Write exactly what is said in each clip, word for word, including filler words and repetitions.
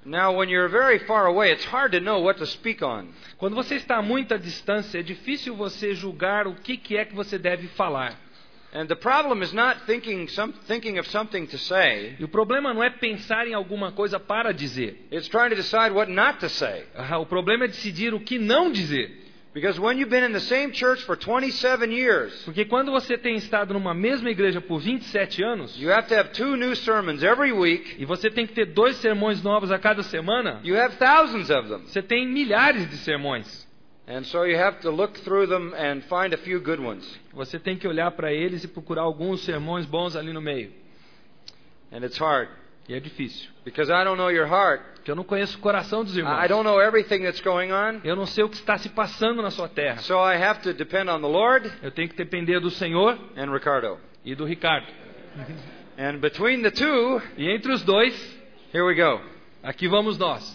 Now, when you're very far away, it's hard to know what to speak on. Quando você está a muita distância, é difícil você julgar o que, que é que você deve falar. And the problem is not thinking some thinking of something to say. E o problema não é pensar em alguma coisa para dizer. It's trying to decide what not to say. Ah, o problema é decidir o que não dizer. Because when you've been in the same church for twenty-seven years, Porque quando você tem estado numa mesma igreja por vinte e sete anos, you have to have two new sermons every week. e você tem que ter dois sermões novos a cada semana, You have thousands of them. você tem milhares de sermões. And so you have to look through them and find a few good ones. Você tem que olhar para eles e procurar alguns sermões bons ali no meio. And it's hard. E é difícil. Because I don't know your heart. Porque eu não conheço o coração dos irmãos. I don't know everything that's going on. Eu não sei o que está se passando na sua terra. So I have to depend on the Lord Eu tenho que depender do Senhor and Ricardo. e do Ricardo. And between the two, E entre os dois, here we go. aqui vamos nós.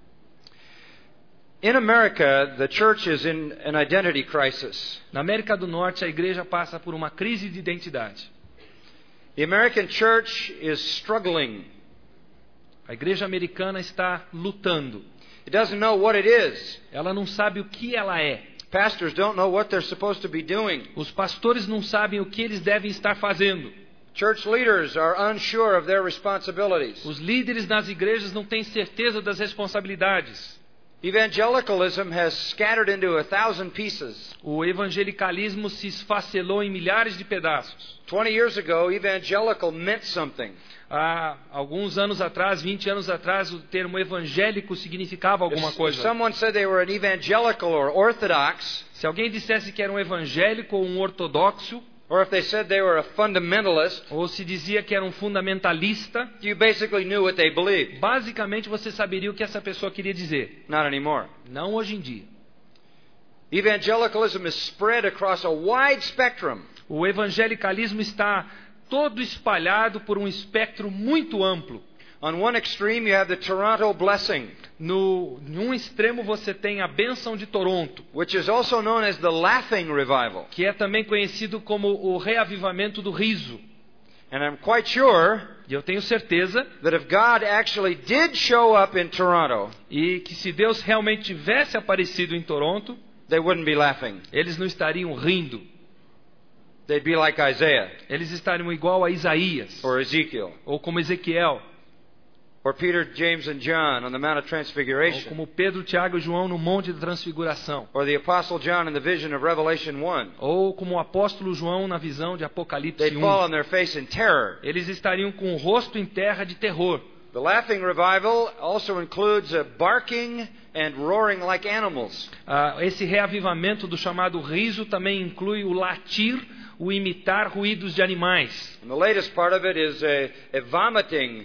In America, the church is in an identity crisis. Na América do Norte, a igreja passa por uma crise de identidade. The American church is struggling. A igreja americana está lutando. It doesn't know what it is. Ela não sabe o que ela é. Pastors don't know what they're supposed to be doing. Os pastores não sabem o que eles devem estar fazendo. Church leaders are unsure of their responsibilities. Os líderes das igrejas não têm certeza das responsabilidades. Evangelicalism has scattered into a thousand pieces. O evangelicalismo se esfacelou em milhares de pedaços. Twenty years ago, evangelical meant something. Há alguns anos atrás, vinte anos atrás, o termo evangélico significava alguma If, if coisa. someone said they were an evangelical or orthodox, Se alguém dissesse que era um evangélico ou um ortodoxo, or if they said they were a fundamentalist, ou se dizia que era um fundamentalista, you basically knew what they believed. basicamente você saberia o que essa pessoa queria dizer. Not anymore. Não hoje em dia. Evangelicalism is spread across a wide spectrum. O evangelicalismo está todo espalhado por um espectro muito amplo. On one extreme, you have the Toronto blessing, No, em um extremo você tem a bênção de Toronto, which is also known as the laughing revival. que é também conhecido como o reavivamento do riso. And I'm quite sure E eu tenho certeza that if God actually did show up in Toronto, e que se Deus realmente tivesse aparecido em Toronto, they wouldn't be laughing. eles não estariam rindo. They'd be like Isaiah Eles estariam igual a Isaías, or Ezekiel ou como Ezequiel, or Peter, James, and John on the Mount of ou Transfiguration, como Pedro, Tiago e João no Monte da Transfiguração, or the Apostle John in the vision of Revelation one. ou como o apóstolo João na visão de Apocalipse They'd fall um. on their face in terror. Eles estariam com o rosto em terra de terror. The laughing revival also includes a barking and roaring like animals. Ah, esse reavivamento do chamado riso também inclui o latir, o imitar ruídos de animais. And the latest part of it is a, a vomiting,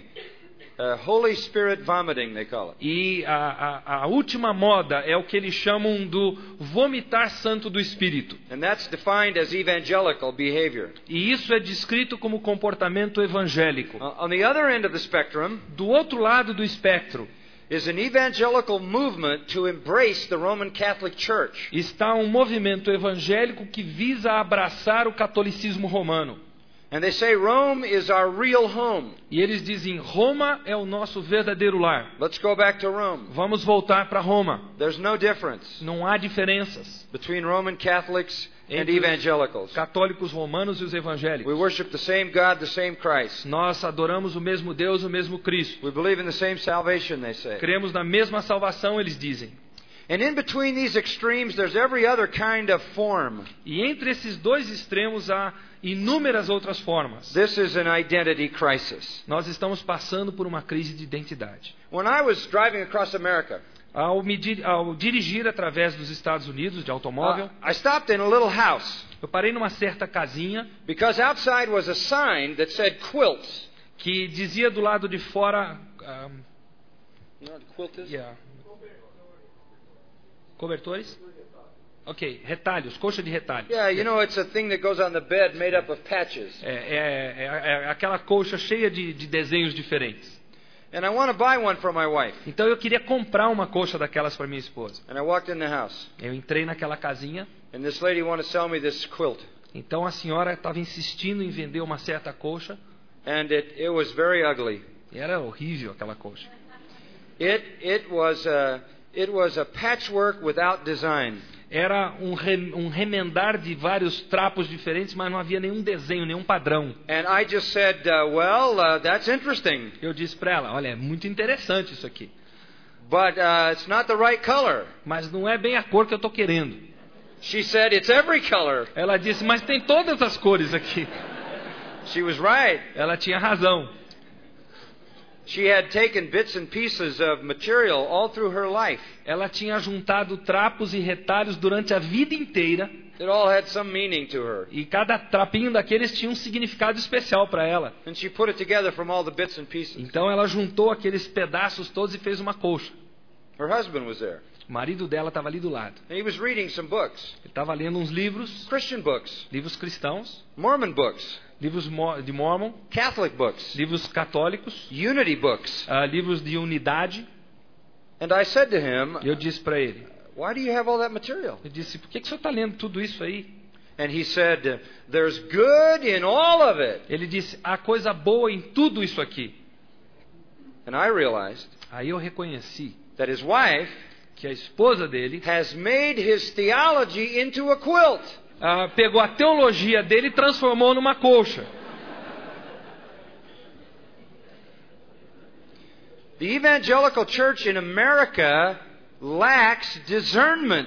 a Holy Spirit vomiting, they call it. E a, a, a última moda é o que eles chamam do vomitar santo do Espírito. And that's defined as evangelical behavior. E isso é descrito como comportamento evangélico. Uh, on the other end of the spectrum Do outro lado do espectro is an evangelical movement to embrace the Roman Catholic Church. está um movimento evangélico que visa abraçar o catolicismo romano. And they say Rome is our real home. E eles dizem, Roma é o nosso verdadeiro lar. Let's go back to Rome. Vamos voltar para Roma. There's no difference Não há diferenças between Roman Catholics and entre os evangelicals. católicos romanos e os We evangélicos. worship the same God, the same Christ. Nós adoramos o mesmo Deus, o mesmo Cristo. We believe in the same salvation, they say. Cremos na mesma salvação, eles dizem. And in between these extremes, there's every other kind of form. E entre esses dois extremos há inúmeras outras formas. This is an identity crisis. Nós estamos passando por uma crise de identidade. When I was driving across America, Ao, me di- ao dirigir através dos Estados Unidos de automóvel, uh, I stopped in a little house eu parei numa certa casinha because outside was a sign that said quilts. que dizia do lado de fora... ah, You know what a quilt is? yeah. Cobertores? Ok, retalhos, coxa de retalhos. Yeah, you know, it's a thing that goes on the bed made up of patches. É, é- é- é aquela colcha cheia de, de desenhos diferentes. And I want to buy one for my wife. Então eu queria comprar uma colcha daquelas para minha esposa. And I walked in the house. Eu entrei naquela casinha, And this lady wanted to sell me this quilt. então a senhora estava insistindo em vender uma certa colcha, And it, it was very ugly. e era horrível aquela colcha. It it was a it was a patchwork without design. Era um, re, um remendar de vários trapos diferentes, mas não havia nenhum desenho, nenhum padrão. And I just said, uh, well, uh, that's interesting, Eu disse para ela, olha, é muito interessante isso aqui, but uh, it's not the right color. mas não é bem a cor que eu estou querendo. She said, it's every color. Ela disse, mas tem todas as cores aqui. She was right. Ela tinha razão. She had taken bits and pieces of material all through her life. Ela tinha juntado trapos e retalhos durante a vida inteira. It all had some meaning to her. E cada trapinho daqueles tinha um significado especial para ela. And she put it together from all the bits and pieces. Então ela juntou aqueles pedaços todos e fez uma colcha. Her husband was there. O marido dela estava ali do lado. And he was reading some books. Ele estava lendo uns livros, Christian books, livros cristãos, Mormon books, livros mo- de Mormon, Catholic books, livros católicos, Unity books. ah, livros de unidade. And I said to him, E eu disse para ele, why do you have all that material? eu disse, por que, que o senhor está lendo tudo isso aí? And he said, there's good in all of it. Ele disse, há coisa boa em tudo isso aqui. And I realized Aí eu reconheci that his wife que a esposa dele has made his theology into a quilt. ah, pegou a teologia dele e transformou numa colcha. The evangelical church in America lacks discernment.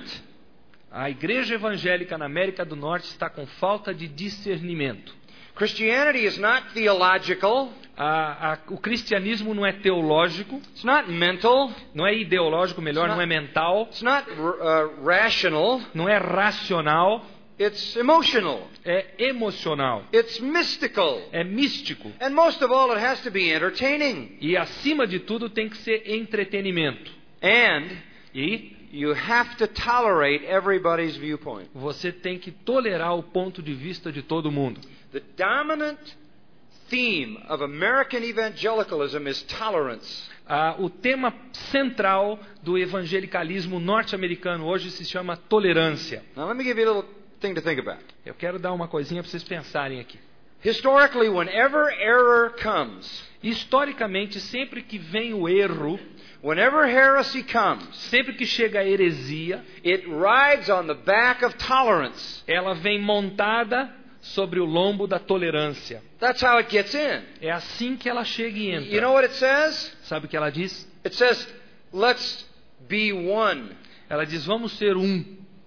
A igreja evangélica na América do Norte está com falta de discernimento. Christianity is not theological. A, a, o cristianismo não é teológico, It's not mental. não é ideológico, melhor, não é mental, It's not uh, rational. não é racional, It's emotional. é emocional, It's mystical. é místico. And most of all, it has to be entertaining. E acima de tudo tem que ser entretenimento. And E you have to tolerate everybody's viewpoint. você tem que tolerar o ponto de vista de todo mundo. The dominant theme of American evangelicalism is tolerance. Ah, o tema central do evangelicalismo norte-americano hoje se chama tolerância. Now, let me give you a little thing to think about. Eu quero dar uma coisinha para vocês pensarem aqui. Historically, whenever error comes, Historicamente, sempre que vem o erro, whenever heresy comes, sempre que chega a heresia, it rides on the back of tolerance. ela vem montada sobre o lombo da tolerância. That's how it gets in. É assim que ela chega e You entra. know what it says? Sabe o que ela diz? It says, let's be one. Ela diz, vamos ser um,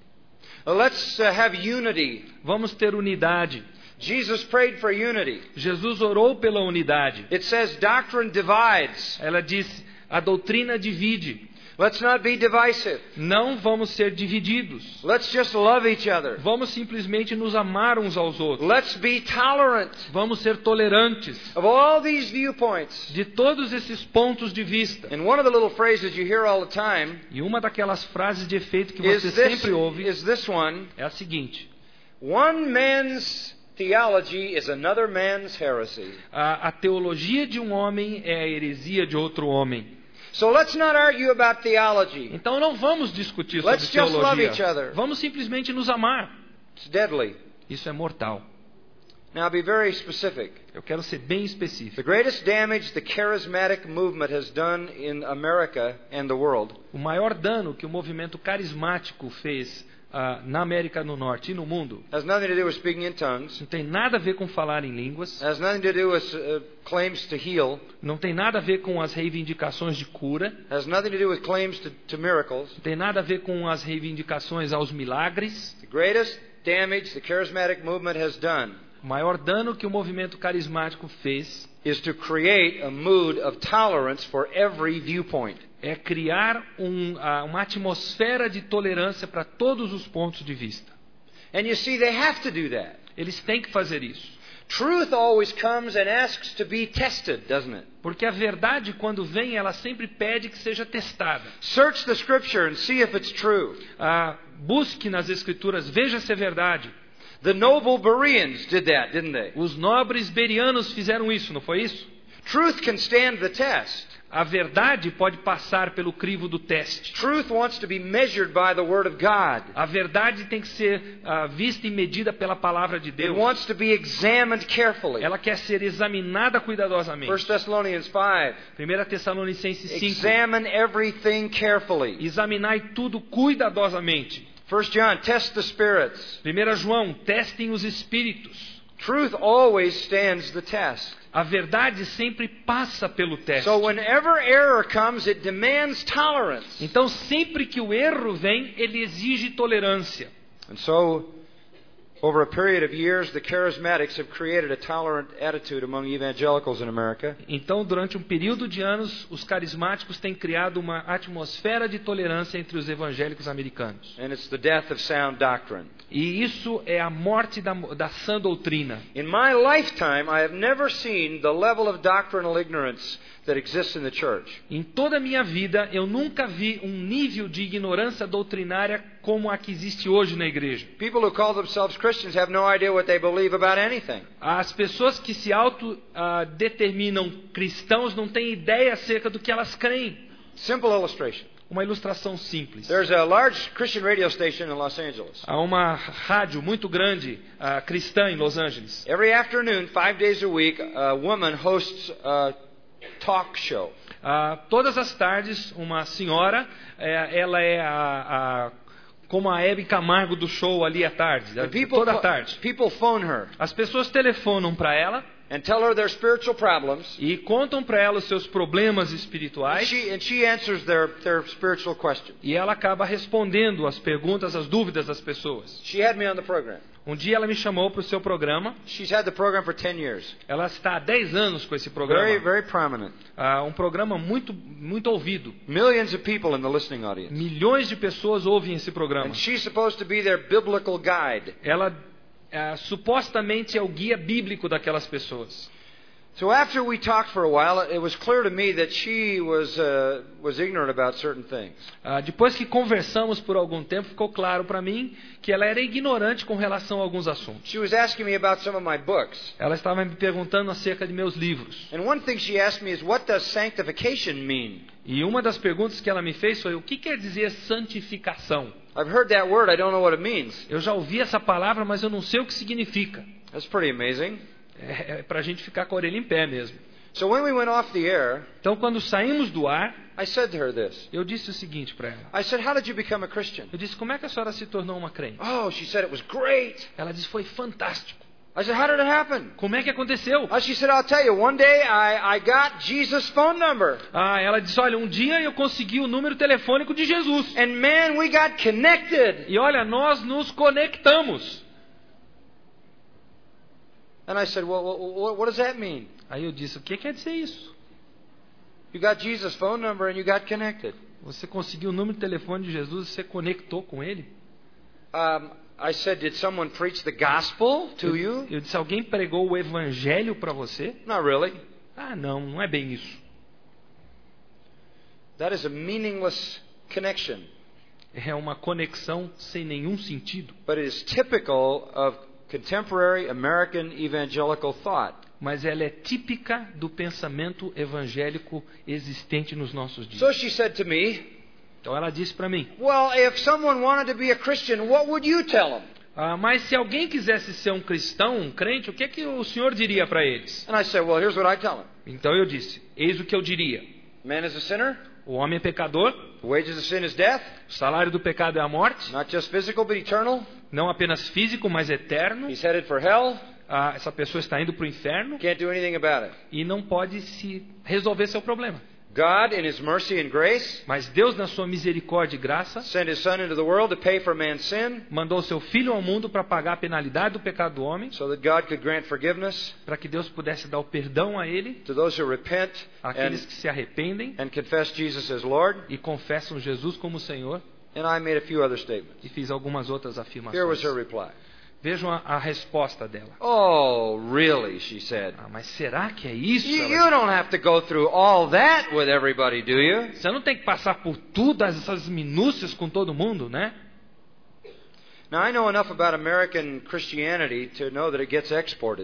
Let's uh, have unity. vamos ter unidade. Jesus prayed for unity. Jesus orou pela unidade. It says doctrine divides. Ela diz, a doutrina divide. Let's not be divisive. Não vamos ser divididos. Let's just love each other. Vamos simplesmente nos amar uns aos outros. Let's be tolerant Vamos ser tolerantes of all these viewpoints. de todos esses pontos de vista. And one of the little phrases you hear all the time E uma daquelas frases de efeito que is você this, sempre ouve is this one. é a seguinte: One man's theology is another man's heresy. a, a teologia de um homem é a heresia de outro homem. So let's not argue about theology. Então não vamos discutir sobre Let's just love each teologia. other. Vamos simplesmente nos amar. It's deadly. Isso é mortal. Now be very specific. Eu quero ser bem The específico. greatest damage the charismatic movement has done in America and the world O maior dano que o movimento carismático fez ah, na América do Norte e no mundo has nothing to do with speaking in tongues, não tem nada a ver com falar em línguas, has nothing to do with uh, claims to heal, não tem nada a ver com as reivindicações de cura, has nothing to do with claims to, to miracles. não tem nada a ver com as reivindicações aos milagres. The greatest damage the charismatic movement has done O maior dano que o movimento carismático fez is to create a mood of tolerance for every viewpoint. é criar um, ah, uma atmosfera de tolerância para todos os pontos de vista. And you see, they have to do that. Eles têm que fazer isso. Truth always comes and asks to be tested, doesn't it? Porque a verdade, quando vem, ela sempre pede que seja testada. Search the scripture and see if it's true. Ah, busque nas Escrituras, veja se é verdade. The noble Bereans did that, didn't they? Os nobres berianos fizeram isso, não foi isso? Truth can stand the test. A verdade pode passar pelo crivo do teste. Truth wants to be measured by the Word of God. A verdade tem que ser uh, vista e medida pela palavra de It Deus. wants to be examined carefully. Ela quer ser examinada cuidadosamente. First Thessalonians five. primeira Tessalonicenses cinco. Examine everything carefully. Examinai tudo cuidadosamente. First John, test the spirits. primeira João, testem os espíritos. Truth always stands the test. A verdade sempre passa pelo teste. So whenever error comes, it demands tolerance. Então, sempre que o erro vem, ele exige tolerância. And so, over a period of years, the charismatics have created a tolerant attitude among evangelicals in America. Então, durante um período de anos, os carismáticos têm criado uma atmosfera de tolerância entre os evangélicos americanos. And it's the death of sound doctrine. E isso é a morte da, da sã doutrina. In my lifetime, I have never seen the level of doctrinal ignorance that exists in the church. Em toda a minha vida, eu nunca vi um nível de ignorância doutrinária como a que existe hoje na igreja. People who call themselves Christians have no idea what they believe about anything. As pessoas que se autodeterminam cristãos não têm ideia acerca do que elas creem. Simple illustration. Uma ilustração simples. There's a large Christian radio station in Los Angeles. Há uma rádio muito grande uh, cristã em Los Angeles. Every afternoon, five days a week, a woman hosts a talk show. Uh, todas as tardes, uma senhora, eh, ela é a, a, como a Hebe Camargo do show ali à tarde, toda a tarde. People phone her. As pessoas telefonam para ela. And tell her their spiritual problems. E contam para ela os seus problemas And espirituais. she, and she answers their, their spiritual questions. E ela acaba respondendo as perguntas, as dúvidas das pessoas. She had me on the program. Um dia ela me chamou para o seu programa. She's had the program for ten years. Ela está há dez anos com esse Very, programa. very prominent. Ah, um programa muito, muito ouvido. Millions of people in the listening audience. Milhões de pessoas ouvem esse programa. And she's supposed to be their biblical guide. Ela ah, supostamente é o guia bíblico daquelas pessoas. So after we talked for a while, it was clear to me that she was uh, was ignorant about certain things. Ah, depois que conversamos por algum tempo, ficou claro para mim que ela era ignorante com relação a alguns assuntos. She was asking me about some of my books. Ela estava me perguntando acerca de meus livros. And one thing she asked me is, what does sanctification mean? E uma das perguntas que ela me fez foi: o que quer dizer santificação? I've heard that word, I don't know what it means. Eu já ouvi essa palavra, mas eu não sei o que significa. That's pretty amazing. É, é para a gente ficar com a orelha em pé mesmo. So when we went off the air, Então, quando saímos do ar, I said to her this. eu disse o seguinte para ela. I said, how did you become a Christian? Eu disse: como é que a senhora se tornou uma crente? Oh, she said it was great. Ela disse: foi fantástico. I said, how did it happen? Como é que aconteceu? Oh, she said, I'll tell you, one day I, I got Jesus' phone number. Ah, ela disse: olha, um dia eu consegui o número telefônico de Jesus. And man, we got connected. E olha, nós nos conectamos. And I said, well, what, what does that mean? Aí eu disse: o que quer dizer isso? You got Jesus' phone number and you got connected. Você conseguiu o número de telefone de Jesus e você conectou com ele? Um, I said, did someone preach the gospel to you? Eu, eu disse: alguém pregou o evangelho para você? Not really. Ah, não, não é bem isso. That is a meaningless connection. É uma conexão sem nenhum sentido. But it is typical of contemporary American evangelical thought. Mas ela é típica do pensamento evangélico existente nos nossos dias. So she said to me, Então ela disse para mim: well, if someone wanted to be a Christian, what would you tell them? ah, mas se alguém quisesse ser um cristão, um crente, o que é que o senhor diria para eles? And I said, well, here's what I tell them. Então eu disse: eis o que eu diria. Man is a sinner. O homem é pecador. The wages of sin is death. O salário do pecado é a morte. Not just physical, but eternal. Não apenas físico, mas eterno. He's headed for hell. Ah, essa pessoa está indo para o inferno Can't do anything about it. e não pode se resolver seu problema. God, in His mercy and grace, Mas Deus, na sua misericórdia e graça, sent His Son into the world to pay for man's sin, mandou seu Filho ao mundo para pagar a penalidade do pecado do homem, so that God could grant forgiveness para que Deus pudesse dar o perdão a ele, to those who repent àqueles and, que se arrependem and confess Jesus as Lord. e confessam Jesus como Senhor. And I made a few other statements. E fiz algumas outras Here was afirmações. her reply. Vejam a, a resposta dela. Oh, really? She said. Ah, mas será que é isso? You, Ela you don't have to go through all that with everybody, do you? Você não tem que passar por todas essas minúcias com todo mundo, né? Now, I know enough about American Christianity to know that it gets exported.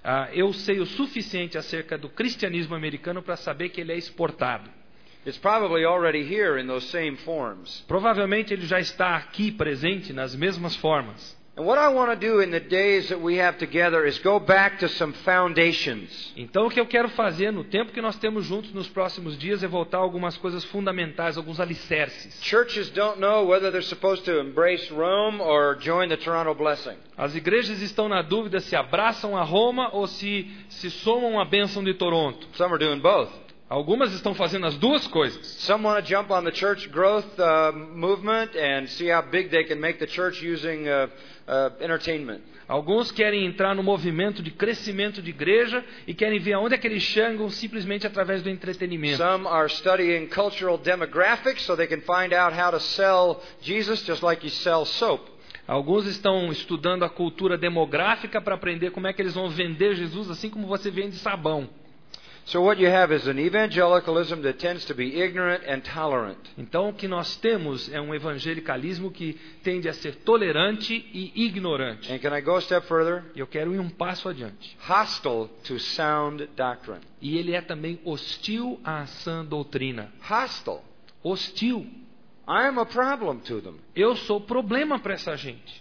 Ah, eu sei o suficiente acerca do cristianismo americano para saber que ele é exportado. It's probably already here in those same forms. Provavelmente ele já está aqui presente nas mesmas formas. And what I want to do in the days that we have together is go back to some foundations. Então o que eu quero fazer no tempo que nós temos juntos nos próximos dias é voltar a algumas coisas fundamentais, alguns alicerces. Churches don't know whether they're supposed to embrace Rome or join the Toronto Blessing. As igrejas estão na dúvida se abraçam a Roma ou se se somam à bênção de Toronto. Some are doing both. Algumas estão fazendo as duas coisas. Some want to jump on the church growth uh, movement and see how big they can make the church using uh, uh, entertainment. Alguns querem entrar no movimento de crescimento de igreja e querem ver aonde é que eles chegam simplesmente através do entretenimento. Some are studying cultural demographics so they can find out how to sell Jesus just like you sell soap. Alguns estão estudando a cultura demográfica para aprender como é que eles vão vender Jesus assim como você vende sabão. So what you have is an evangelicalism that tends to be ignorant and tolerant. Então o que nós temos é um evangelicalismo que tende a ser tolerante e ignorante. And can I go a step further? E eu quero ir um passo adiante. Hostile to sound doctrine. E ele é também hostil à sã doutrina. Hostile. Hostil. I am a problem to them. Eu sou problema para essa gente.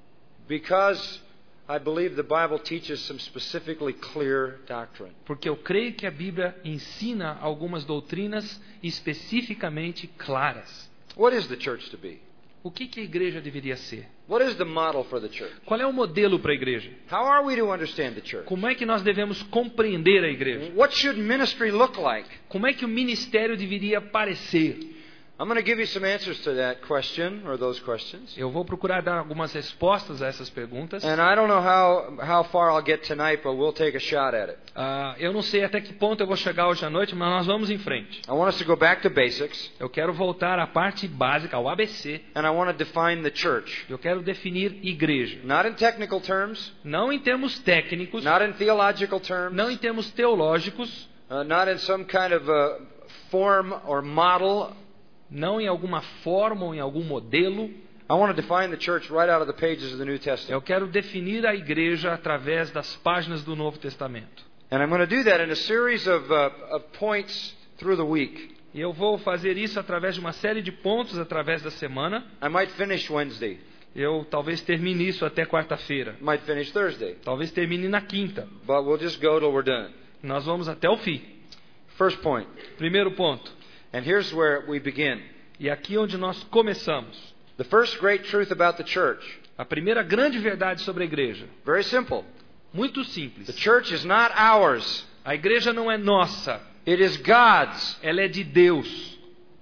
Because I believe the Bible teaches some specifically clear doctrine. Porque eu creio que a Bíblia ensina algumas doutrinas especificamente claras. What is the church to be? O que que a igreja deveria ser? What is the model for the church? Qual é o modelo para a igreja? How are we to understand the church? Como é que nós devemos compreender a igreja? What should ministry look like? Como é que o ministério deveria parecer? I'm going to give you some answers to that question or those questions. Eu vou procurar dar algumas respostas a essas perguntas. And I don't know how how far I'll get tonight, but we'll take a shot at it. Uh, eu não sei até que ponto eu vou chegar hoje à noite, mas nós vamos em frente. I want us to go back to basics. Eu quero voltar à parte básica, ao A B C. And I want to define the church. Eu quero definir igreja. Not in technical terms. Não em termos técnicos. Not in theological terms. Não em termos teológicos. Uh, not in some kind of a form or model. Não em alguma forma ou em algum modelo. I want to define the church right out of the pages of the New Testament. Eu quero definir a igreja através das páginas do Novo Testamento. And I'm going to do that in a series of, uh, of points through the week. E eu vou fazer isso através de uma série de pontos através da semana. I might finish Wednesday. Eu talvez termine isso até quarta-feira. Might finish Thursday. Talvez termine na quinta. But we'll just go till we're done. Nós vamos até o fim. First point. Primeiro ponto. And here's where we begin. E aqui onde nós começamos. The first great truth about the church. A primeira grande verdade sobre a igreja. Very simple. Muito simples. The church is not ours. A igreja não é nossa. It is God's. Ela é de Deus.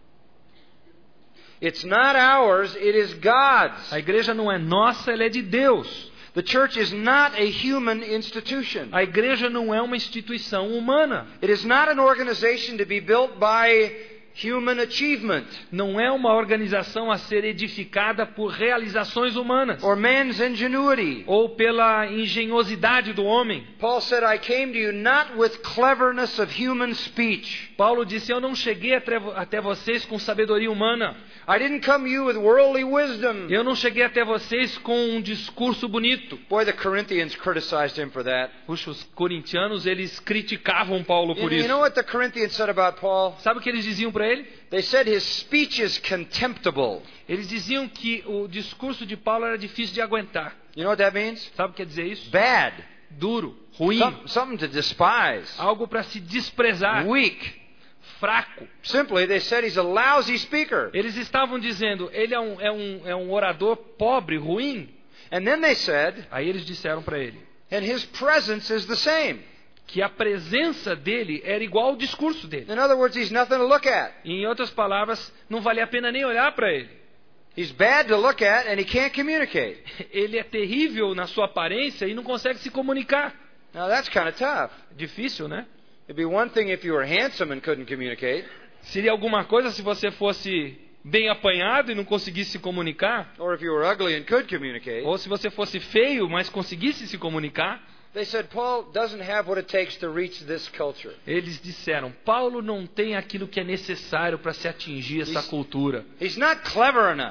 It's not ours, it is God's. A igreja não é nossa, ela é de Deus. The church is not a human institution. A igreja não é uma instituição humana. It is not an organization to be built by human achievement. Não é uma organização a ser edificada por realizações humanas. Or man's ingenuity. Ou pela engenhosidade do homem. Paul said, I came to you not with cleverness of human speech. Paulo disse, eu não cheguei até vocês com sabedoria humana. I didn't come to you with worldly wisdom. Eu não cheguei até vocês com um discurso bonito. Boy, the Corinthians criticized him for that. Puxa, os corintianos, eles criticavam Paulo por you, isso. You know what the Corinthians said about Paul? Sabe o que eles diziam para ele? They said his speech is contemptible. Eles diziam que o discurso de Paulo era difícil de aguentar. You know what that means? Sabe o que quer dizer isso? Bad. Duro, ruim. Some, something to despise. Algo para se desprezar. Weak. Fraco. Simply, they said he's a lousy speaker. Eles estavam dizendo, ele é um, é um, é um orador pobre, ruim. And then they said, aí eles disseram para ele, and his presence is the same. Que a presença dele era igual ao discurso dele. In other words, he's nothing to look at. Em outras palavras, não valia a pena nem olhar para ele. He's bad to look at and he can't communicate. Ele é terrível na sua aparência e não consegue se comunicar. Now that's kind of tough. Difícil, né? It'd be one thing if you were handsome and couldn't communicate. Seria alguma coisa se você fosse bem apanhado e não conseguisse se comunicar. Or if you were ugly and could communicate. Ou se você fosse feio, mas conseguisse se comunicar. They said Paul doesn't have what it takes to reach this culture. Eles disseram, Paulo não tem aquilo que é necessário para se atingir essa he's, cultura. He's not clever enough.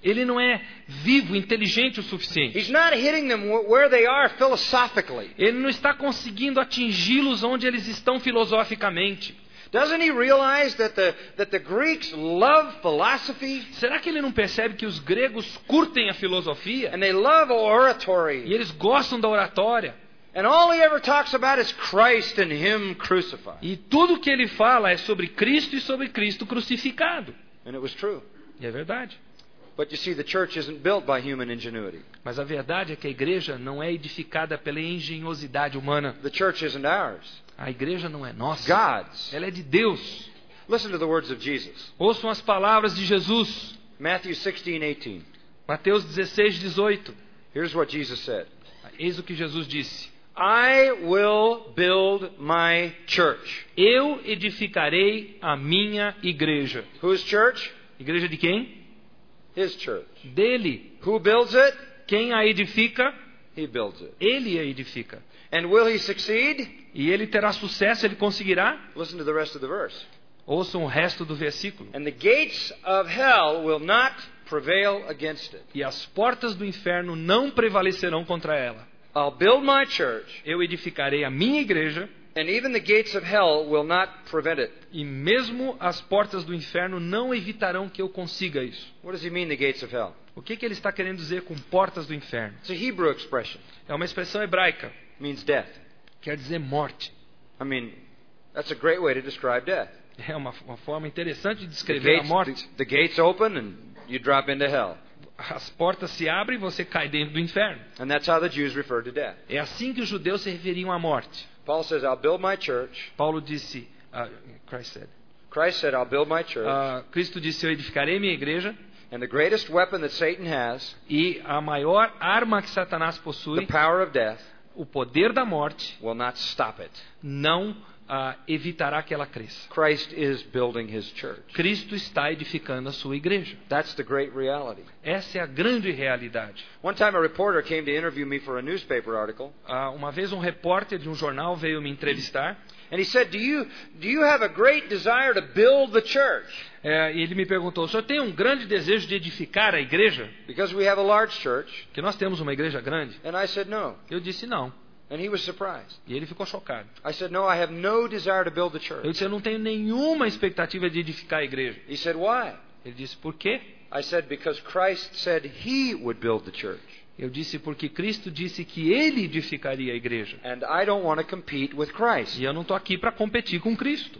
Ele não é vivo, inteligente o suficiente. He's not hitting them where they are philosophically. Ele não está conseguindo atingi-los onde eles estão filosoficamente. Doesn't he realize that the that the Greeks love philosophy? Será que ele não percebe que os gregos curtem a filosofia? And they love oratory. E eles gostam da oratória. And all he ever talks about is Christ and him crucified. E tudo que ele fala é sobre Cristo e sobre Cristo crucificado. And it was true. E é verdade. But you see, the church isn't built by human ingenuity. Mas a verdade é que a igreja não é edificada pela engenhosidade humana. The church isn't ours. A igreja não é nossa. God's. Ela é de Deus. Listen to the words of Jesus. Ouçam as palavras de Jesus. Matthew sixteen eighteen. Mateus dezesseis, dezoito. Here's what Jesus said. Eis o que Jesus disse. I will build my church. Eu edificarei a minha igreja. Whose church? Igreja de quem? His church. Dele. Who builds it? Quem a edifica? He builds it. Ele a edifica. And will he succeed? E ele terá sucesso, ele conseguirá? Listen to the rest of the verse. Ouçam o resto do versículo. And the gates of hell will not prevail against it. E as portas do inferno não prevalecerão contra ela. I'll build my church. Eu edificarei a minha igreja. And even the gates of hell will not prevent it. E mesmo as portas do inferno não evitarão que eu consiga isso. What does he mean, the gates of hell? O que, que ele está querendo dizer com portas do inferno? It's a Hebrew expression. É uma expressão hebraica. It means death. Quer dizer morte. I mean, that's a great way to describe death. É uma, uma forma interessante de The descrever a gates, morte. the, the gates open and you drop into hell. As portas se abrem e você cai dentro do inferno. And that's how the Jews referred to death. É assim que os judeus se referiam à morte. Paul says, I'll build my church. Paulo disse, uh, Christ said, Christ said, I'll build my church. uh, Cristo disse, eu edificarei minha igreja. And the greatest weapon that Satan has, E a maior arma que Satanás the possui, power of death, o poder da morte, will not stop it. não uh, evitará que ela cresça. Christ is building his church. Cristo está edificando a sua igreja. That's the great reality. Essa é a grande realidade. One time a reporter came to interview me for a newspaper article. Uh, uma vez um repórter de um jornal veio me entrevistar. And he said, do you, do you have a great desire to build the church? É, e ele me perguntou, o senhor tem um grande desejo de edificar a igreja? Because we have a large church. Que nós temos uma igreja grande? And I said, no. Eu disse não. And he was surprised. E ele ficou chocado. I said, no, I have no desire to build the Eu church. disse, eu não tenho nenhuma expectativa de edificar a igreja. He said, why? Ele disse, por quê? I said, because Christ said he would build the church. Eu disse, porque Cristo disse que Ele edificaria a igreja. And I don't want to compete with Christ. E eu não estou aqui para competir com Cristo.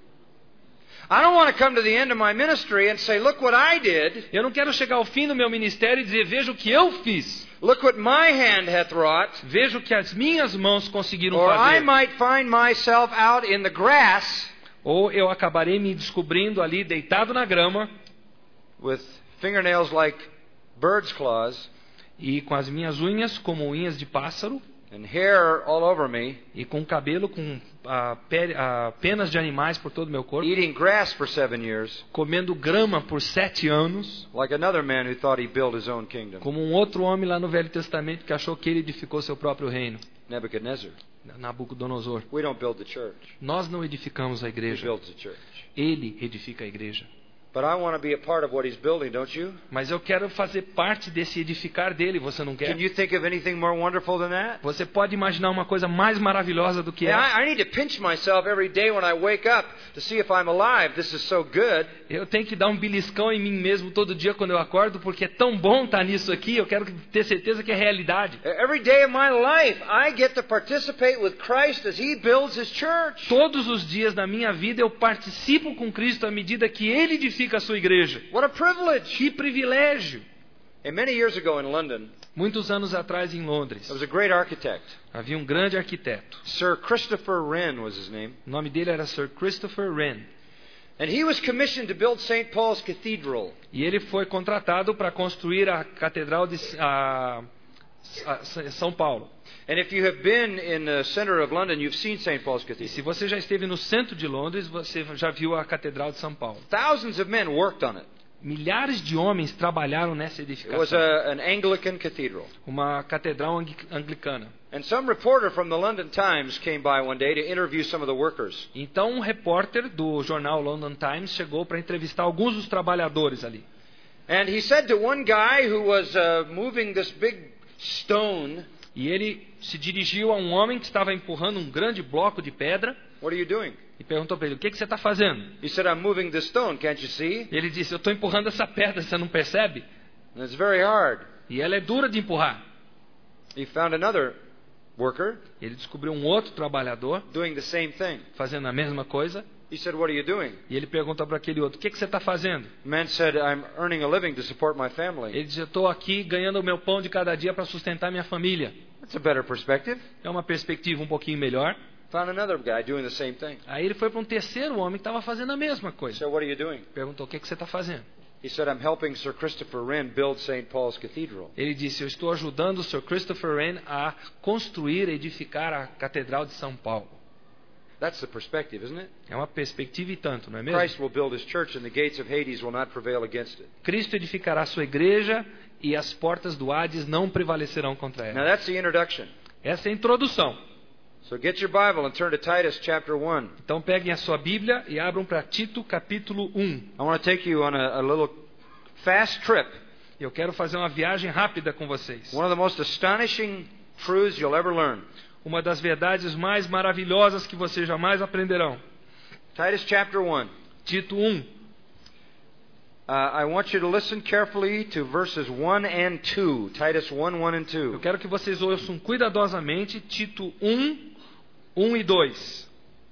I don't want to come to the end of my ministry and say, look what I did. Eu não quero chegar ao fim do meu ministério e dizer, veja o que eu fiz. Look what my hand hath wrought. Veja o que as minhas mãos conseguiram Or I fazer. might find myself out in the grass Ou eu acabarei me descobrindo ali, deitado na grama, with fingernails like bird's claws e com as minhas unhas como unhas de pássaro, and hair all over me, e com cabelo com ah, pele, ah, penas de animais por todo o meu corpo, eating grass for seven years, comendo grama por sete anos, like another man who thought he built his own kingdom, como um outro homem lá no Velho Testamento que achou que ele edificou seu próprio reino, Nebuchadnezzar. Nabucodonosor. We don't build the church. Nós não edificamos a He igreja. builds the church. Ele edifica a igreja. But I want to be a part of what he's building, don't you? Mas eu quero fazer parte desse edificar dele, você não Can quer? you think of anything more wonderful than that? Você pode imaginar uma coisa mais maravilhosa do que Yeah, essa? I, I need to pinch myself every day when I wake up to see if I'm alive. This is so good. Eu tenho que dar um beliscão em mim mesmo todo dia quando eu acordo, porque é tão bom estar nisso aqui, eu quero ter certeza que é realidade. Every day of my life, I get to participate with Christ as he builds his church. Todos os dias da minha vida eu participo com Cristo à medida que Ele edifica a sua igreja. What a privilege. Que privilégio! And many years ago in London, Muitos anos atrás em Londres, there was a great architect. havia um grande arquiteto. Sir Christopher Wren was his name. O nome dele era Sir Christopher Wren. And he was commissioned to build Saint Paul's Cathedral. E ele foi contratado para construir a Catedral de a, a, São Paulo. And if you have been in the center of London, you've seen Saint Paul's E Cathedral. se você já esteve no centro de Londres, você já viu a Catedral de São Paulo. Thousands of men worked on it. Milhares de homens trabalharam nessa It was edificação. a, an Anglican cathedral. Uma catedral angli- anglicana. And some reporter from the London Times came by one day to interview some of the workers. Então um repórter do jornal London Times chegou para entrevistar alguns dos trabalhadores ali. And he said to one guy who was uh, moving this big stone, E ele se dirigiu a um homem que estava empurrando um grande bloco de pedra "What are you doing?" e perguntou para ele: o que, que você está fazendo? He said, "I'm moving this stone, can't you see? Ele disse: eu estou empurrando essa pedra, você não percebe? And it's very hard." E ela é dura de empurrar. He found another worker Ele descobriu um outro trabalhador doing the same thing. fazendo a mesma coisa. He said, "What are you doing?" E ele pergunta para aquele outro: o que, que você está fazendo? The man said, "I'm earning a living to support my family." Ele disse: eu estou aqui ganhando o meu pão de cada dia para sustentar minha família. That's a better perspective. É uma perspectiva um pouquinho melhor. Found another guy doing the same thing. Aí ele foi para um terceiro homem que estava fazendo a mesma He coisa. said, "What are you doing?" Perguntou: o que, que você está fazendo? He said, "I'm helping Sir Christopher Wren build Saint Paul's Cathedral." Ele disse: eu estou ajudando o Sir Christopher Wren a construir, edificar a Catedral de São Paulo. That's the perspective, isn't it? É uma perspectiva e tanto, não é mesmo? Christ will build his church and the gates of Hades will not prevail against it. Cristo edificará a sua igreja e as portas do Hades não prevalecerão contra Now ela. that's the introduction. Essa é a introdução. So get your Bible and turn to Titus chapter one. Então peguem a sua Bíblia e abram para Tito capítulo um. I want to take you on a, a little fast trip. Eu quero fazer uma viagem rápida com vocês. One of the most astonishing truths you'll ever learn. Uma das verdades mais maravilhosas que vocês jamais aprenderão. Titus chapter one. Tito um. Uh, I want you to listen carefully to verses one and two. Titus one, one and Eu two. quero que vocês ouçam cuidadosamente Tito um, um e dois.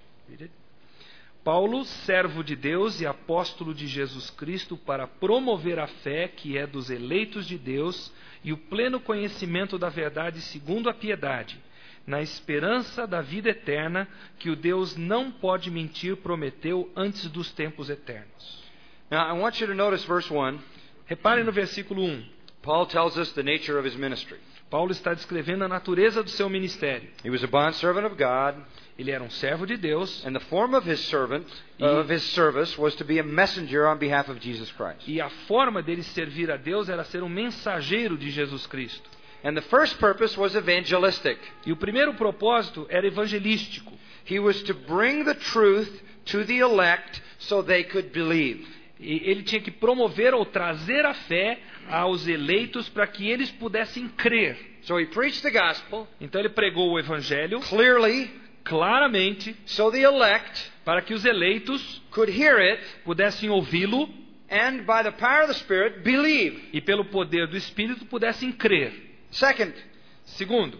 Paulo, servo de Deus e apóstolo de Jesus Cristo, para promover a fé que é dos eleitos de Deus e o pleno conhecimento da verdade segundo a piedade, na esperança da vida eterna que o Deus não pode mentir prometeu antes dos tempos eternos. Now I want you to notice verse one. Reparem no versículo um. Paul tells us the nature of his ministry. Paulo está descrevendo a natureza do seu ministério. He was a bondservant of God, Ele era um servo de Deus and the form of his servant E- of his service was to be a messenger on behalf of Jesus Christ. e a forma dele servir a Deus era ser um mensageiro de Jesus Cristo. And the first purpose was evangelistic. E o primeiro propósito era evangelístico. He was to bring the truth to the elect so they could believe. E ele tinha que promover ou trazer a fé aos eleitos para que eles pudessem crer. So he preached the gospel Então ele pregou o evangelho clearly claramente so the elect para que os eleitos could hear it pudessem ouvi-lo and by the power of the Spirit believe. e pelo poder do Espírito pudessem crer. Second, Segundo,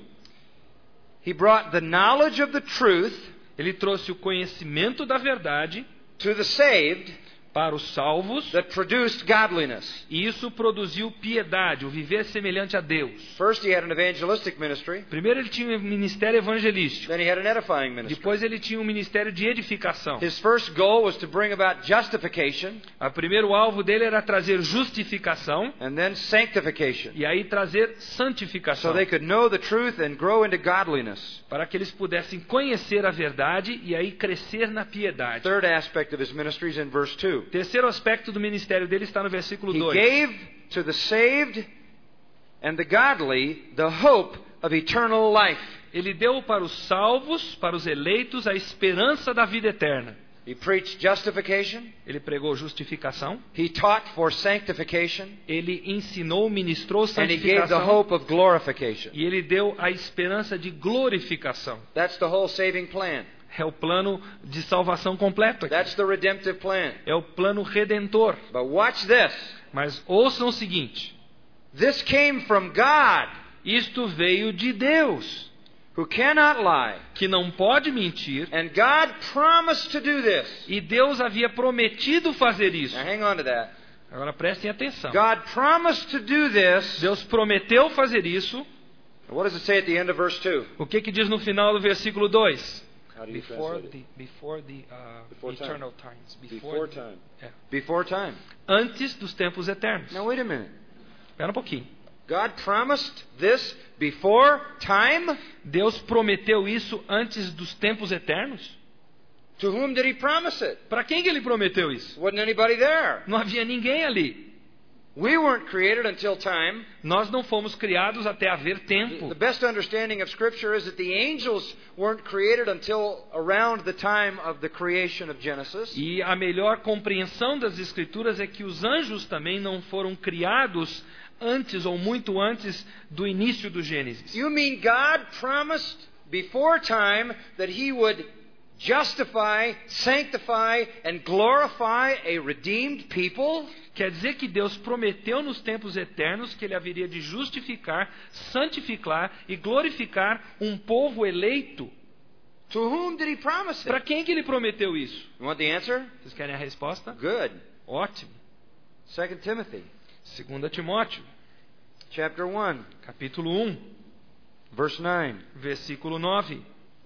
he brought the knowledge of the truth ele trouxe o conhecimento da verdade to the saved para os salvos that produced godliness. e isso produziu piedade, o viver semelhante a Deus. First, he had an evangelistic ministry. Primeiro ele tinha um ministério evangelístico. Then he had an edifying ministry. Depois ele tinha um ministério de edificação. His first goal was to bring about justification O primeiro alvo dele era trazer justificação and then sanctification, e aí trazer so santificação, they could know the truth and grow into godliness. para que eles pudessem conhecer a verdade e aí crescer na piedade. Third aspect of his ministry is in verse two. Terceiro aspecto do ministério dele está no versículo He dois. gave to the saved and the godly the hope of eternal life. Ele deu para os salvos, para os eleitos, a esperança da vida eterna. He preached justification. Ele pregou justificação, He taught for sanctification. ele ensinou, ministrou And he gave the santificação hope of glorification. e ele deu a esperança de glorificação. That's the whole saving plan. É o plano de salvação completo aqui. That's the redemptive plan. É o plano redentor. But watch this. Mas ouçam o seguinte: This came from God, isto veio de Deus, who cannot lie. que não pode mentir, And God promised to do this. e Deus havia prometido fazer isso. Now hang on to that. Agora prestem atenção. God promised to do this. Deus prometeu fazer isso. What does it say at the end of verse two? O que que diz no final do versículo dois? How do you Before translate it? the, before the uh, Before time. eternal times. Before the- time. é. Before time. Antes dos tempos eternos. Now wait a minute. Espera um pouquinho. God promised this before time? Deus prometeu isso antes dos tempos eternos? To whom did he promise it? Para quem que ele prometeu isso? Wasn't anybody there. Não havia ninguém ali. We weren't created until time. Nós não fomos criados até haver tempo. The best understanding of Scripture is that the angels weren't created until around the time of the creation of Genesis. E a melhor compreensão das Escrituras é que os anjos também não foram criados antes ou muito antes do início do Gênesis. You mean God promised before time that He would justify, sanctify, and glorify a redeemed people? Quer dizer que Deus prometeu nos tempos eternos que Ele haveria de justificar, santificar e glorificar um povo eleito. To whom did He promise Para it? quem que Ele prometeu isso? You want the answer? Vocês querem a resposta? Good. Ótimo. Second Timothy, Segunda Timóteo, chapter one, capítulo um, verse nine. versículo nove.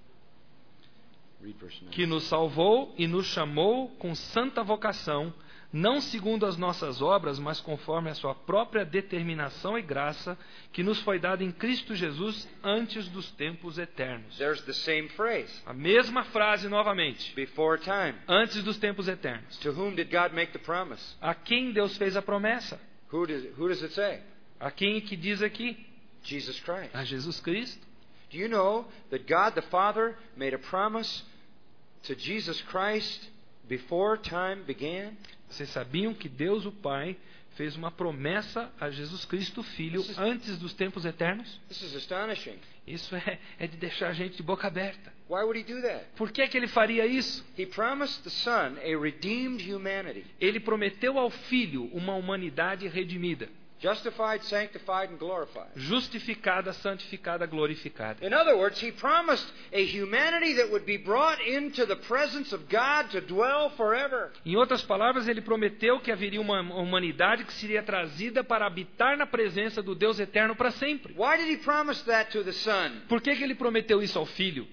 Read verse nine. Que nos salvou e nos chamou com santa vocação, não segundo as nossas obras, mas conforme a sua própria determinação e graça, que nos foi dada em Cristo Jesus antes dos tempos eternos. There's the same phrase. A mesma frase novamente. Before time. Antes dos tempos eternos. To whom did God make the promise? A quem Deus fez a promessa? Who does, who does it say? A quem que diz aqui? Jesus Christ. A Jesus Cristo. Do you know that God the Father made a promise to Jesus Christ before time began? Vocês sabiam que Deus, o Pai, fez uma promessa a Jesus Cristo, Filho, This is- antes dos tempos eternos? This is astonishing. Isso é, é de deixar a gente de boca aberta. Why would He do that? Por que que Ele faria isso? He promised the Son a redeemed humanity, Ele prometeu ao Filho uma humanidade redimida, justified, sanctified, and glorified. justificada, santificada, glorificada. In other words, He promised a humanity that would be brought into the presence of God to dwell forever. Em outras palavras, Ele prometeu que haveria uma humanidade que seria trazida para habitar na presença do Deus eterno para sempre. Why did He promise that to the Son? Por que que Ele prometeu isso ao Filho?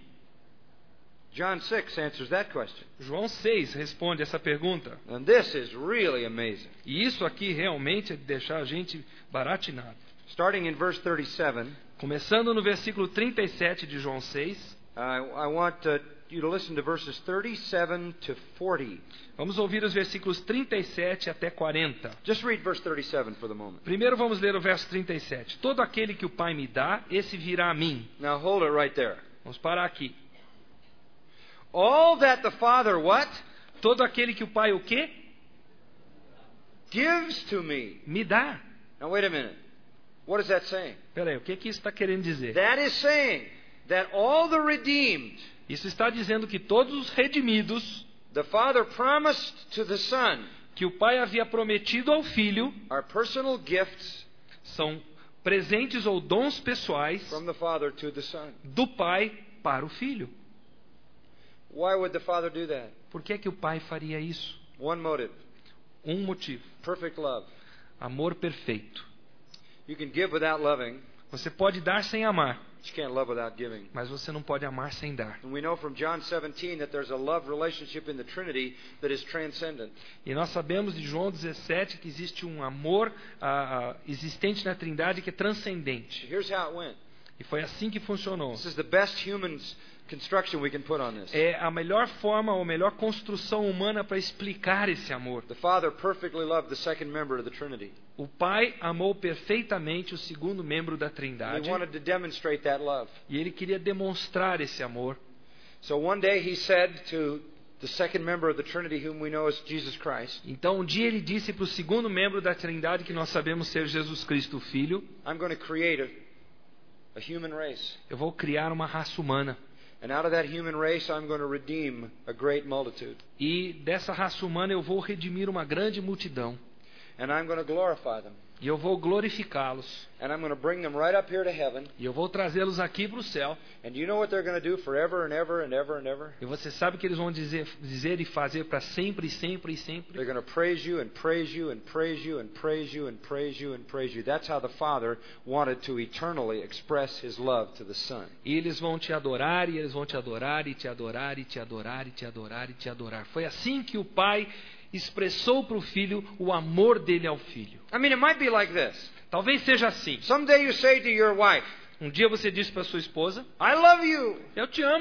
John six answers that question. João seis responde essa pergunta. And this is really amazing. E isso aqui realmente é de deixar a gente baratinado. Starting in verse thirty-seven, Começando no versículo trinta e sete de João seis, I, I want uh, you to listen to verses thirty-seven to forty. vamos ouvir os versículos trinta e sete até quarenta. Just read verse thirty-seven for the moment. Primeiro vamos ler o verso trinta e sete. Todo aquele que o Pai me dá, esse virá a mim. Now hold it right there. Vamos parar aqui. All that the Father what? Todo aquele que o Pai o quê? Gives to me. Me dá. Now wait a minute. What is that saying? Peraí, o que que isso está querendo dizer? That is saying that all the redeemed, Isso está dizendo que todos os redimidos the Father promised to the Son, que o Pai havia prometido ao Filho are personal gifts são presentes ou dons pessoais from the Father to the Son. do Pai para o Filho. Why would the Father do that? Por que que o Pai faria isso? One motive. Um motivo: Perfect love. amor perfeito. You can give without loving, Você pode dar sem amar, but you can't love without giving. mas você não pode amar sem dar. And we know from John seventeen that there's a love relationship in the Trinity that is transcendent. E nós sabemos de João dezessete que existe um amor ah, ah, existente na Trindade que é transcendente. Here's how it went. E foi assim que funcionou. This is the best human construction we can put on this. É a melhor forma ou melhor construção humana para explicar esse amor. The Father perfectly loved the second member of the Trinity. O Pai amou perfeitamente o segundo membro da And Trindade He wanted to demonstrate that love. e ele queria demonstrar esse amor. So one day He said to the second member of the Trinity, whom we know as Jesus Christ, Então um dia ele disse para o segundo membro da Trindade, que nós sabemos ser Jesus Cristo, o Filho: I'm going to create a, a human race. eu vou criar uma raça humana. And out of that human race, I'm going to redeem a great multitude. E dessa raça humana eu vou redimir uma grande multidão. And I'm going to glorify them. E eu vou glorificá-los. And I'm going to bring them right up here to heaven. E eu vou trazê-los aqui para o céu. And you know what they're going to do forever and ever and ever and ever? E você sabe o que eles vão dizer, dizer e fazer para sempre, e sempre e They're sempre? going to praise you and praise you and praise you and praise you and praise you and praise you. That's how the Father wanted to eternally express His love to the Son. E eles vão te adorar, e eles vão te adorar, e te adorar, e te adorar, e te adorar, e te adorar. Foi assim que o Pai expressou para o Filho o amor dele ao Filho. I mean, it might be like this. Talvez seja assim. Someday you say to your wife, Um dia você diz para sua esposa: I love you. eu te amo.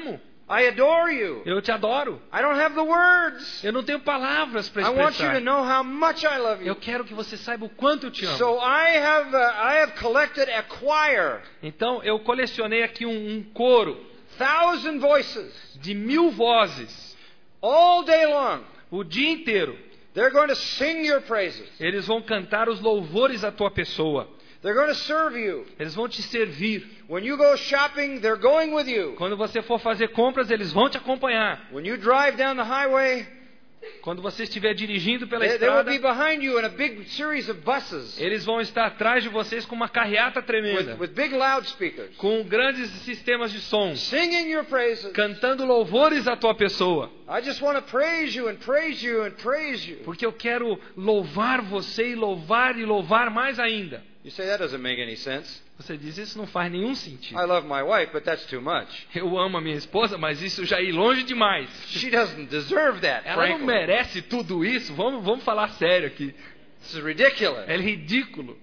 I adore you. Eu te adoro. I don't have the words. Eu não tenho palavras para I want you expressar. to know how much I love you. Eu quero que você saiba o quanto eu te amo. So I have uh, I have collected a choir, Então eu colecionei aqui um, um coro thousand voices, de mil vozes all day long. o dia inteiro. They're going to sing your praises. Eles vão cantar os louvores à tua pessoa. They're going to serve you. Eles vão te servir. When you go shopping, they're going with you. Quando você for fazer compras, eles vão te acompanhar. When you drive down the highway, Quando você estiver dirigindo pela they, they will estrada, be behind you in a big series of buses eles vão estar atrás de vocês com uma carreata tremenda, with, with big loudspeakers, com grandes sistemas de som, singing your praises. cantando louvores à tua pessoa. I just want to praise you and praise you and praise you. Porque eu quero louvar você e louvar e louvar mais ainda. You say that doesn't make any sense. Você diz, isso não faz nenhum sentido. I love my wife, but that's too much. Eu amo a minha esposa, mas isso já é longe demais. She doesn't deserve that, Ela não frankly. merece tudo isso. Vamos, vamos falar sério aqui. This is ridiculous. É ridículo.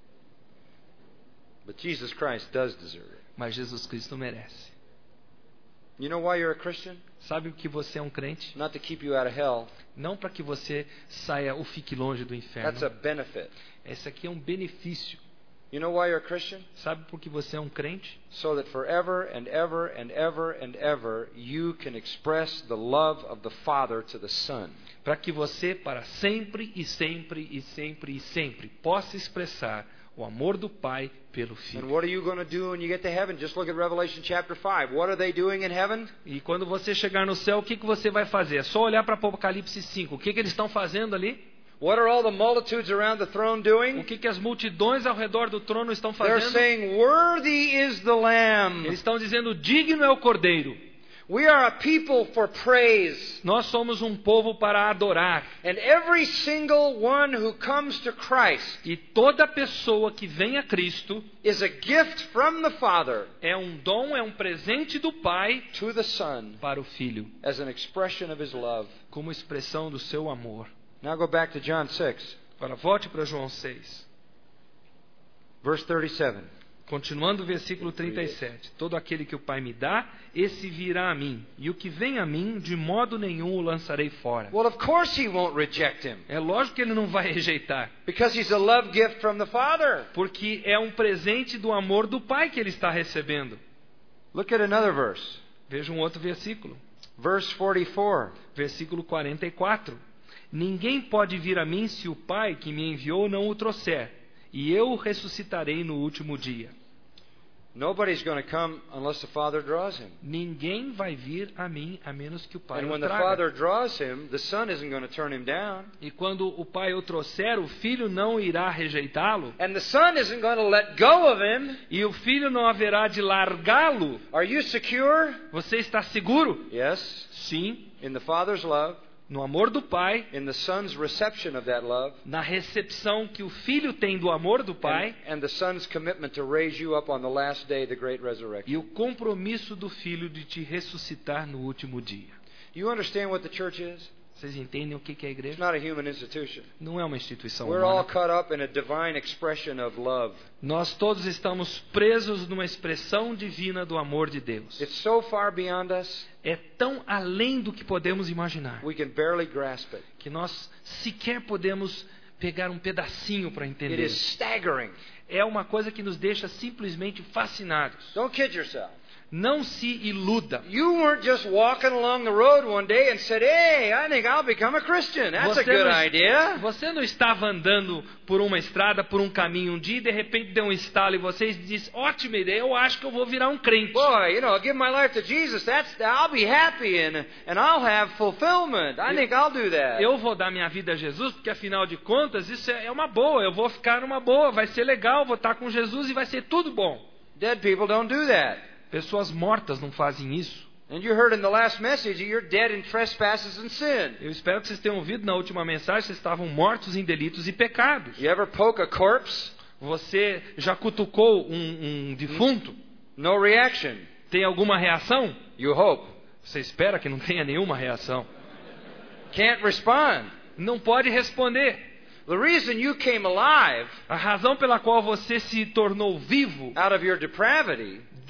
But Jesus Christ does deserve it. Mas Jesus Cristo merece. You know why you're a Christian? Sabe o que você é um crente? Not to keep you out of hell. Não para que você saia ou fique longe do inferno. That's a benefit. Esse aqui é um benefício. You know why you're a Christian? Sabe por que você é um crente? So that forever and ever and ever and ever you can express the love of the Father to the Son. Para que você, para sempre e sempre e sempre e sempre, possa expressar o amor do Pai pelo And Filho. what are you going to do when you get to heaven? Just look at Revelation chapter five. What are they doing in heaven? E quando você chegar no céu, o que, que você vai fazer? É só olhar para Apocalipse cinco. O que, que eles estão fazendo ali? What are all the multitudes around the throne O doing? que, que as multidões ao redor do trono estão They're fazendo? saying, "Worthy is the Lamb." Eles estão dizendo, digno é o Cordeiro. We are a people for praise. Nós somos um povo para adorar. And every single one who comes to Christ E toda pessoa que vem a Cristo is a gift from the Father é um dom, é um presente do Pai to the Son para o Filho, as an expression of His love. como expressão do seu amor. Now go back to John six, Agora volte para João seis. verse thirty-seven. Continuando o versículo trinta e sete. Todo aquele que o Pai me dá, esse virá a mim. E o que vem a mim, de modo nenhum o lançarei fora. Well, of course He won't reject him, É lógico que ele não vai rejeitar. because He's a love gift from the Father. Porque é um presente do amor do Pai que ele está recebendo. Look at another verse, Veja um outro versículo. verse forty-four. Versículo quarenta e quatro. Ninguém pode vir a mim se o Pai que me enviou não o trouxer. E eu o ressuscitarei no último dia. Nobody's going to come unless the Father draws him. Ninguém vai vir a mim a menos que o Pai And o when the traga. Father draws him, the Son isn't going to turn him down. E quando o Pai o trouxer, o Filho não irá rejeitá-lo. And the Son isn't going to let go of him. E o Filho não haverá de largá-lo. Are you secure? Você está seguro? Yes. Sim. In the Father's love, No amor do Pai, in the Son's reception of that love, na recepção que o Filho tem do amor do Pai, and, and the Son's commitment to raise you up on the last day, the great resurrection. e o compromisso do Filho de te ressuscitar no último dia. You understand what the church is? Vocês entendem o que é a It's igreja? not a human institution. Não é uma instituição We're all humana. caught up in a divine expression of love. Nós todos estamos presos numa expressão divina do amor de Deus. It's so far beyond us, É tão além do que podemos imaginar, we can barely grasp it. que nós sequer podemos pegar um pedacinho para It entender. is staggering. É uma coisa que nos deixa simplesmente fascinados. Don't kid yourself. Não se iluda. You weren't just walking along the road one day and said, "Hey, I think I'll become a Christian." That's a Você good não, idea. você não estava andando por uma estrada, por um caminho um dia e de repente deu um estalo e você disse, ótima ideia, eu acho que eu vou virar um crente. Boy, you know, give my life to Jesus. That's I'll be happy and and I'll have fulfillment. I think I'll do that. Eu vou dar minha vida a Jesus, porque afinal de contas isso é uma boa, eu vou ficar numa boa, vai ser legal, vou estar com Jesus e vai ser tudo bom. Dead people don't do that. Pessoas mortas não fazem isso. And you heard in the last message that you're dead in trespasses and sin. Eu espero que vocês tenham ouvido na última mensagem, vocês estavam mortos em delitos e pecados. You ever poke a corpse? Você já cutucou um, um defunto? No reaction. Tem alguma reação? You hope. Você espera que não tenha nenhuma reação. Can't respond. Não pode responder. The reason you came alive A razão pela qual você se tornou vivo out of your depravity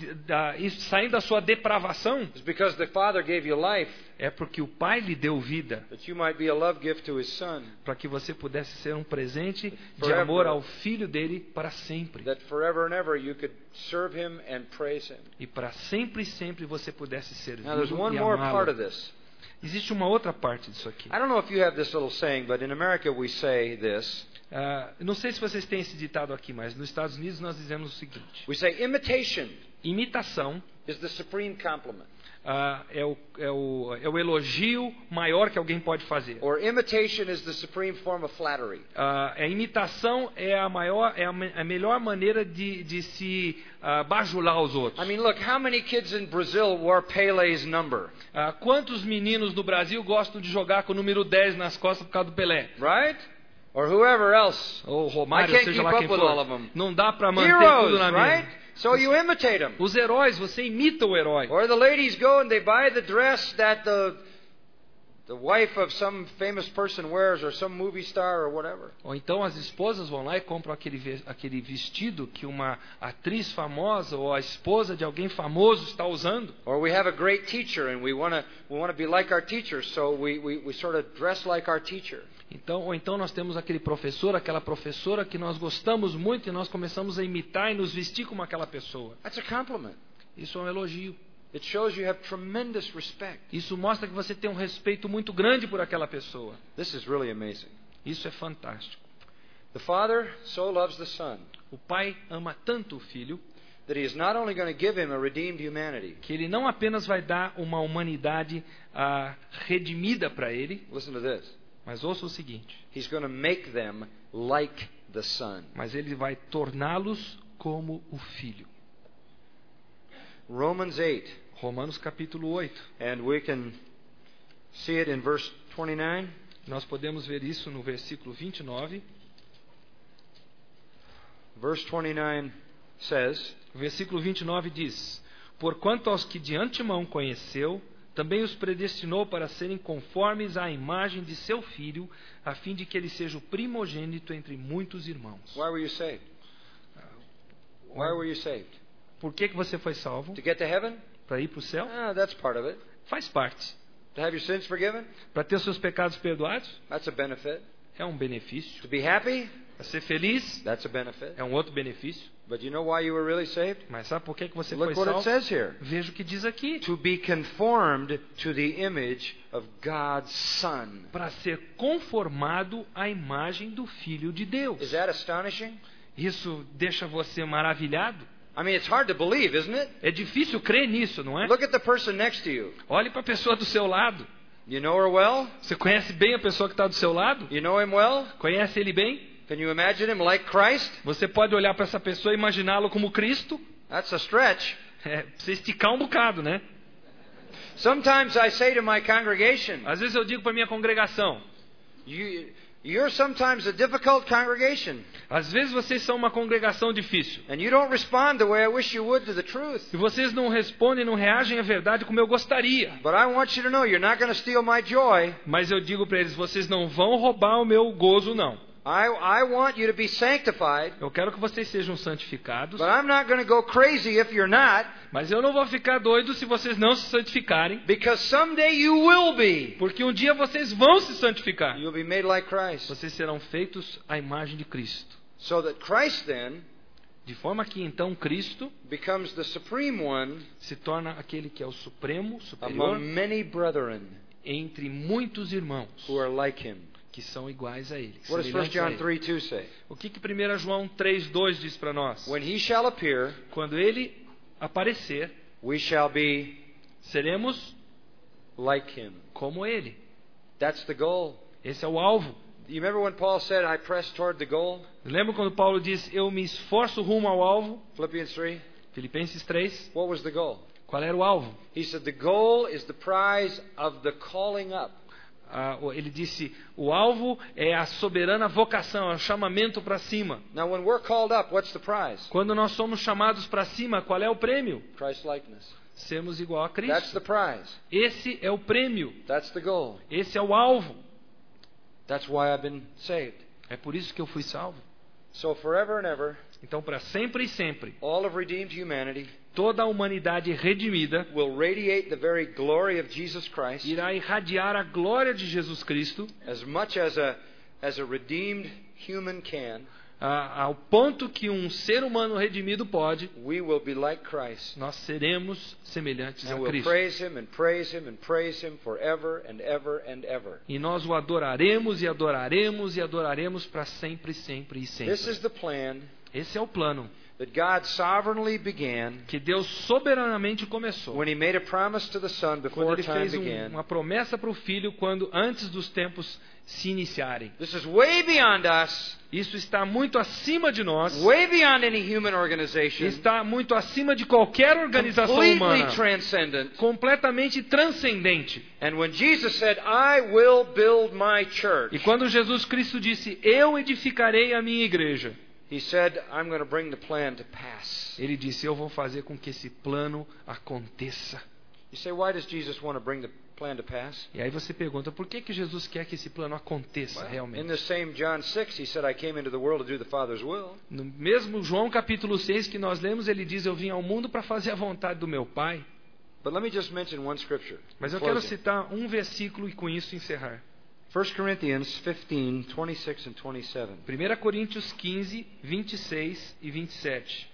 de- da, isso, saindo da sua depravação, is because the Father gave you life, é porque o Pai lhe deu vida, that you might be a love gift to His Son, para que você pudesse ser um presente de Forever. amor ao Filho dele para sempre. that forever and ever you could serve Him and praise Him. E para sempre e sempre você pudesse Now there's servi-lo one e more part of amá-lo. this. Existe uma outra parte disso aqui. I don't know if you have this little saying, but in America we say this. Ah, não sei se vocês têm esse ditado aqui, mas nos Estados Unidos nós dizemos o seguinte: We say imitation imitação is the supreme compliment. ah, é, o, é, o, é o elogio maior que alguém pode fazer. Or imitation is the supreme form of flattery. Ah, a imitação é a maior, é a, me- a melhor maneira de, de se ah, bajular os outros. I mean, look, how many kids in Brazil wore Pele's number? Ah, quantos meninos no Brasil gostam de jogar com o número dez nas costas por causa do Pelé? Right? Or whoever else. Ou I Romário, can't seja keep lá quem up with all of for. them. Não dá para manter Heroes, tudo na right? mente. So you imitate them. Os heróis, você imita o herói. Or the ladies go and they buy the dress that the the wife of some famous person wears, or some movie star, or whatever. Ou então as esposas vão lá e compram aquele, ve- aquele vestido que uma atriz famosa ou a esposa de alguém famoso está usando. Or we have a great teacher and we want to we want to be like our teacher, so we, we, we sort of dress like our teacher. Então, ou então nós temos aquele professor, aquela professora que nós gostamos muito e nós começamos a imitar e nos vestir como aquela pessoa. That's a compliment. Isso é um elogio. It shows you have tremendous respect. Isso mostra que você tem um respeito muito grande por aquela pessoa. This is really amazing. Isso é fantástico. The Father so loves the Son O Pai ama tanto o Filho that He is not only going to give Him a redeemed humanity. que Ele não apenas vai dar uma humanidade ah, redimida para Ele, Listen to this. mas ouça o seguinte: He's going to make them like the Son. mas Ele vai torná-los como o Filho. Romans eight, Romanos capítulo oito. and we can see it in verse twenty-nine. Nós podemos ver isso no versículo vinte e nove. Verse twenty-nine says, O versículo vinte e nove diz: porquanto aos que de antemão conheceu, também os predestinou para serem conformes à imagem de seu Filho, a fim de que ele seja o primogênito entre muitos irmãos. why were you saved? Why were you saved? Por que, que você foi salvo? To get to heaven? Para ir para o céu? Ah, that's part of it. Faz parte. To have your sins forgiven? Para ter os seus pecados perdoados? That's a benefit. É um benefício. To be happy? Para ser feliz? That's a benefit. É um outro benefício. But you know why you were really saved? Mas sabe por que, que você foi Look what it salvo? says here. Veja o que diz aqui. To be conformed to the image of God's Son. Para ser conformado à imagem do Filho de Deus. Is that astonishing? Isso deixa você maravilhado? I mean, it's hard to believe, isn't it? É difícil crer nisso, não é? Look at the person next to you. Olhe para a pessoa do seu lado. You know her well? Você conhece bem a pessoa que está do seu lado? You know him well? Conhece ele bem? Can you imagine him like Christ? Você pode olhar para essa pessoa e imaginá-lo como Cristo? That's a stretch. É, precisa esticar um bocado, né? Sometimes I say to my congregation, Às vezes eu digo para minha congregação: you, you're sometimes a difficult congregation, às vezes vocês são uma congregação difícil. and you don't respond the way I wish you would to the truth. E vocês não respondem, não reagem à verdade como eu gostaria. But I want you to know you're not going to steal my joy. Mas eu digo para eles: vocês não vão roubar o meu gozo, não. I, I want you to be sanctified, Eu quero que vocês sejam santificados. but I'm not going to go crazy if you're not, Mas eu não vou ficar doido se vocês não se santificarem. because someday you will be. Porque um dia vocês vão se santificar. You'll be made like Christ. Vocês serão feitos à imagem de Cristo. So that Christ then De forma que então Cristo becomes the supreme one se torna aquele que é o supremo, superior, among many brethren entre muitos irmãos who are like him. que são iguais a ele. What does First semelhantes a John ele. three two say? O que que primeiro João três dois diz para nós? When he shall appear, Quando ele aparecer, we shall be seremos like him. como ele. That's the goal. Esse é o alvo. You remember when Paul said, I press toward the goal? Lembra quando Paulo diz: eu me esforço rumo ao alvo? Philippians three. Filipenses três. What was the goal? Qual era o alvo? He said, the goal is the prize of the calling up. Ah, ele disse: o alvo é a soberana vocação, é o chamamento para cima. Now, when we're called up, what's the prize? Quando nós somos chamados para cima, qual é o prêmio? Christ likeness. Sermos igual a That's the Cristo. prize. Esse é o prêmio. That's the goal. Esse é o alvo. That's why I've been saved. É por isso que eu fui salvo. So forever and ever, Então, para sempre e sempre, all of redeemed humanity toda a humanidade redimida will radiate the very glory of Jesus Christ, irá irradiar a glória de Jesus Cristo, as much as a as a redeemed human can. a, ao ponto que um ser humano redimido pode. We will be like Christ. Nós seremos semelhantes And a we'll Cristo. praise Him and praise Him and praise Him forever and ever and ever. E nós o adoraremos e adoraremos e adoraremos para sempre, sempre e sempre. This is the plan Esse é o plano that God sovereignly began que Deus soberanamente começou. when He made a promise to the Son Quando before Ele time fez um, began. uma promessa para o Filho quando antes dos tempos se iniciarem. This is way beyond us, Isso está muito acima de nós. way beyond any human organization, Está muito acima de qualquer organização completely humana. transcendent. Completamente transcendente. And when Jesus said, I will build my church, E quando Jesus Cristo disse, eu edificarei a minha igreja, He said, I'm going to bring the plan to pass. Ele disse, eu vou fazer com que esse plano aconteça. You say, why does Jesus want to bring the plan to pass? E aí você pergunta, por que que Jesus quer que esse plano aconteça Well, in realmente? the same John six, He said, I came into the world to do the Father's will. No mesmo João capítulo seis que nós lemos, ele diz, eu vim ao mundo para fazer a vontade do meu Pai. But let me just mention one scripture. Mas eu in quero closing. citar um versículo e com isso encerrar. First Corinthians fifteen, twenty-six and twenty-seven. primeira Coríntios quinze, vinte e seis e vinte e sete.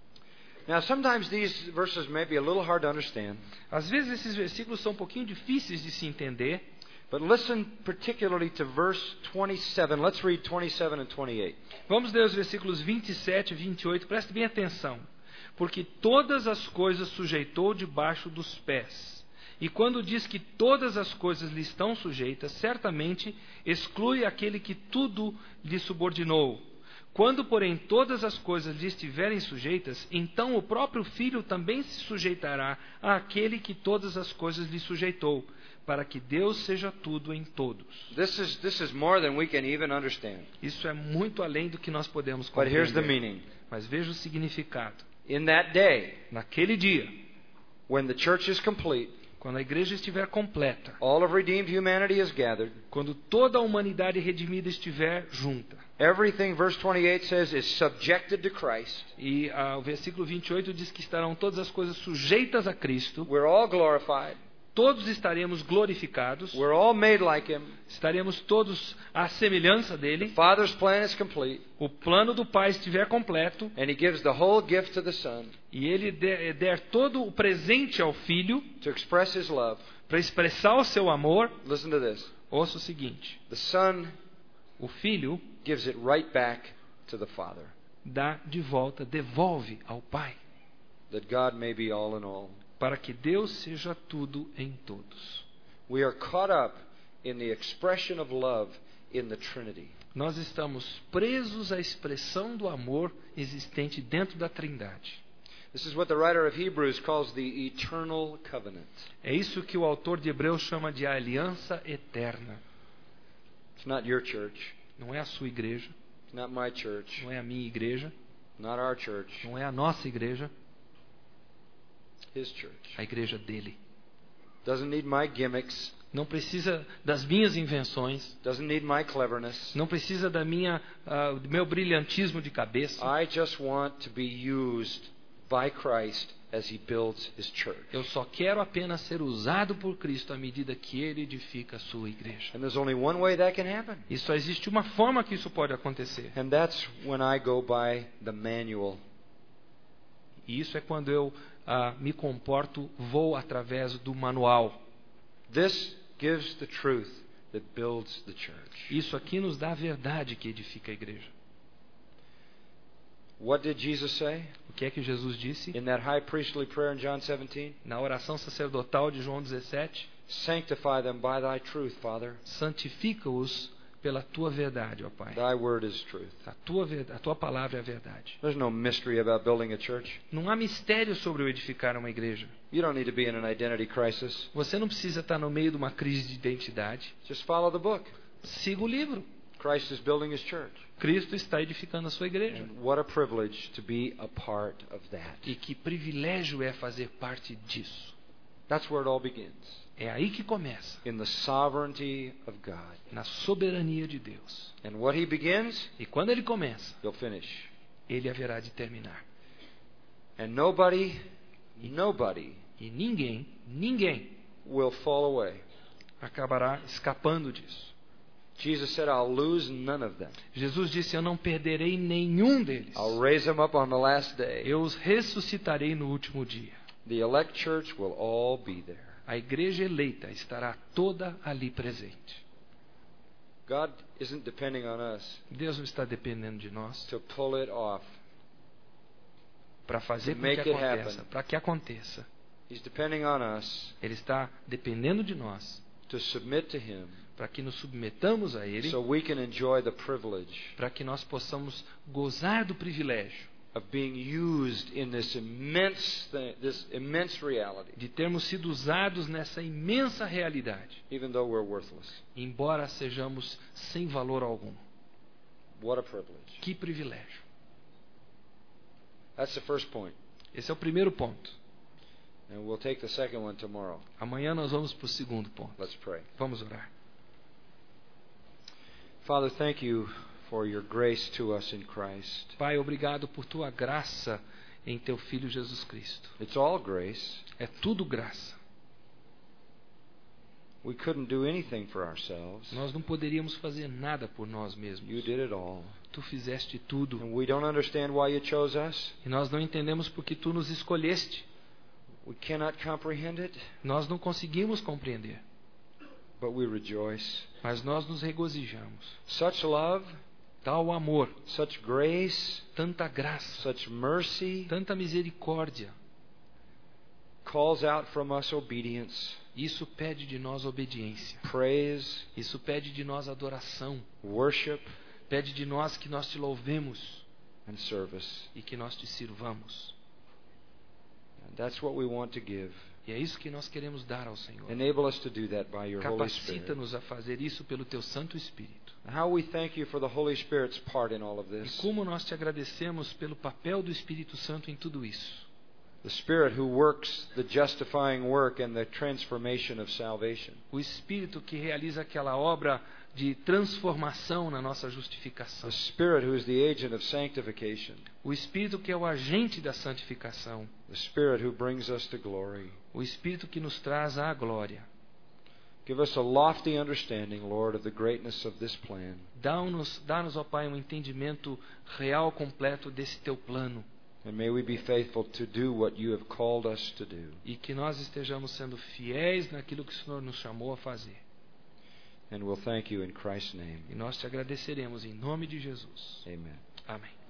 Now, sometimes these verses may be a little hard to understand, Às vezes esses versículos são um pouquinho difíceis de se entender, but listen particularly to verse twenty-seven. Let's read twenty-seven and twenty-eight. Vamos ler os versículos vinte e sete e vinte e oito, preste bem atenção. Porque todas as coisas sujeitou debaixo dos pés. E quando diz que todas as coisas lhe estão sujeitas, certamente exclui aquele que tudo lhe subordinou. Quando, porém, todas as coisas lhe estiverem sujeitas, então o próprio Filho também se sujeitará àquele que todas as coisas lhe sujeitou, para que Deus seja tudo em todos. This is this is more than we can even understand. Isso é muito além do que nós podemos But here's the compreender. meaning. Mas veja o significado. In that day, Naquele dia, when the church is complete, quando a igreja estiver completa, all of redeemed humanity is gathered, quando toda a humanidade redimida estiver junta, everything, verse twenty-eight says, is subjected to Christ. e ah, o versículo vinte e oito diz que estarão todas as coisas sujeitas a Cristo, We're all glorified. todos estaremos glorificados, We're all made like Him. estaremos todos à semelhança The dele, Father's plan is complete, o plano do Pai estiver completo, and He gives the whole gift to the Son e ele der, der todo o presente ao Filho to express His love. para expressar o seu amor. Listen to this. Ouça o seguinte, The Son o Filho gives it right back to the Father, dá de volta, devolve ao Pai, that God may be all in all. para que Deus seja tudo em todos. We are caught up in the expression of love in the Trinity. Nós estamos presos à expressão do amor existente dentro da Trindade. This is what the writer of Hebrews calls the eternal covenant. É isso que o autor de Hebreus chama de aliança eterna. It's not your church, Não é a sua igreja, it's not my church, não é a minha igreja, not our church, não é a nossa igreja, His church. a igreja dele. Doesn't need my gimmicks, Não precisa das minhas invenções, doesn't need my cleverness. não precisa da minha, ah, do meu brilhantismo de cabeça. I just want to be used by Christ as He builds His church. Eu só quero apenas ser usado por Cristo à medida que Ele edifica a sua igreja. And there's only one way that can happen. E só existe uma forma que isso pode acontecer. And that's when I go by the manual. E isso é quando eu ah, me comporto, vou através do manual. This gives the truth that builds the church. Isso aqui nos dá a verdade que edifica a igreja. What did Jesus say O que é que Jesus disse in that high priestly prayer in John seventeen? na oração sacerdotal de João dezessete? Sanctify them by thy truth, Father. Santifica-os pela tua verdade, ó Pai. Thy word is truth. A tua, ver- a tua palavra é a verdade. There's no mystery about building a church. Não há mistério sobre o edificar uma igreja. You don't need to be in an identity crisis. Você não precisa estar no meio de uma crise de identidade. Just follow the book. Siga o livro. Christ is building His church. Cristo está edificando a sua igreja. And what a privilege to be a part of that. E que privilégio é fazer parte disso. That's where it all begins. É aí que começa, In the sovereignty of God. na soberania de Deus. And what He begins, E quando ele começa, He'll finish. ele haverá de terminar. And nobody, nobody E ninguém, ninguém will fall away. acabará escapando disso. Jesus said, I'll lose none of them. Jesus disse, eu não perderei nenhum deles. I'll raise them up on the last day. Eu os ressuscitarei no último dia. The elect church will all be there. A igreja eleita estará toda ali presente. God isn't depending on us Deus não está dependendo de nós to pull it off. para fazer To com que make it aconteça, happen. para que aconteça. He's depending on us Ele está dependendo de nós to submit to Him para que nos submetamos a Ele, so we can enjoy the privilege para que nós possamos gozar do privilégio of being used in this immense thing, this immense reality, de termos sido usados nessa imensa realidade, even though we're worthless. embora sejamos sem valor algum. What a privilege. Que privilégio. That's the first point. Esse é o primeiro ponto. And we'll take the second one tomorrow. Amanhã nós vamos para o segundo ponto. Let's pray. Vamos orar. Father, thank you for your grace to us in Christ. Pai, obrigado por tua graça em teu Filho Jesus Cristo. It's all grace. É tudo graça. We couldn't do anything for ourselves. Nós não poderíamos fazer nada por nós mesmos. You did it all. Tu fizeste tudo. And we don't understand why you chose us. E nós não entendemos porque tu nos escolheste. We cannot comprehend it, Nós não conseguimos compreender. but we rejoice. Mas nós nos regozijamos. Such love, Tal amor, such grace, tanta graça, such mercy tanta misericórdia. calls out from us obedience, Isso pede de nós obediência. praise, Isso pede de nós adoração. worship, Pede de nós que nós te louvemos and service. e que nós te sirvamos. And that's what we want to give. E é isso que nós queremos dar ao Senhor. Enable us to do that by your Holy Spirit. Capacita-nos a fazer isso pelo teu Santo Espírito. How we thank you for the Holy Spirit's part in all of E this. como nós te agradecemos pelo papel do Espírito Santo em tudo isso. The Spirit who works the justifying work and the transformation of salvation. O Espírito que realiza aquela obra de transformação na nossa justificação. The Spirit who is the agent of sanctification. O Espírito que é o agente da santificação. The Spirit who brings us to glory. O Espírito que nos traz à glória. Give us a lofty understanding, Lord, of the greatness of this plan. Dá-nos, dá-nos, ó Pai, um entendimento real, completo desse teu plano. And may we be faithful to do what you have called us to do. E que nós estejamos sendo fiéis naquilo que o Senhor nos chamou a fazer. And we'll thank you in Christ's name. E nós te agradeceremos em nome de Jesus. Amen. Amém.